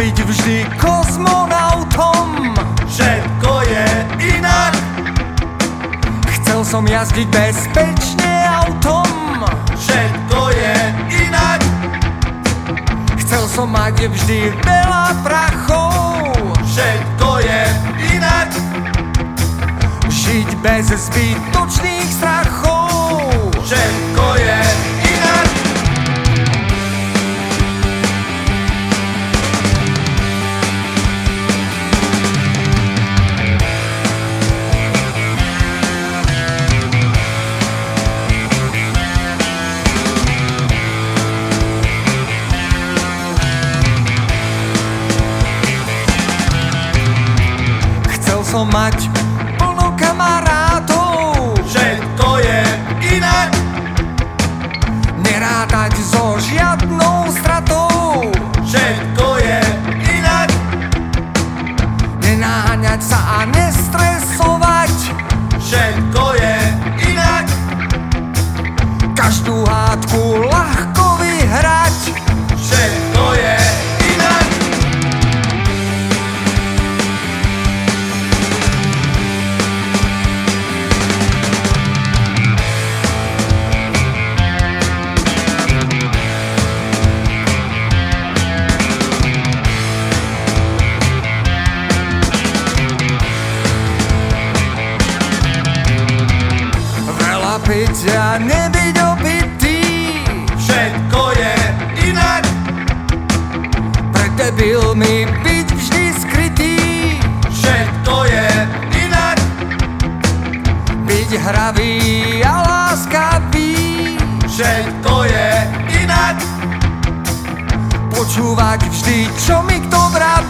byť vždy kozmonautom. Všetko je inak. Chcel som jazdiť bezpečne autom. Všetko je inak. Chcel som mať vždy veľa prachov. Všetko je inak. Žiť bez zbytočných strachov. Všetko je inak. Chcel som mať plno kamarátov. Všetko je inak. Nerátať so žiadnou stratou. Všetko je inak. Nenáňať sa a nestresovať. Všetko je inak. Každú hádku ľahko vyhrať. Všetko je inak. Veľa piť a nebyť opitý. Všetko je inak. Pred debilmi byť vždy skrytý. Všetko je inak. Byť hravý a láskavý. Všetko je inak. Počúvať vždy, čo mi kto vraví.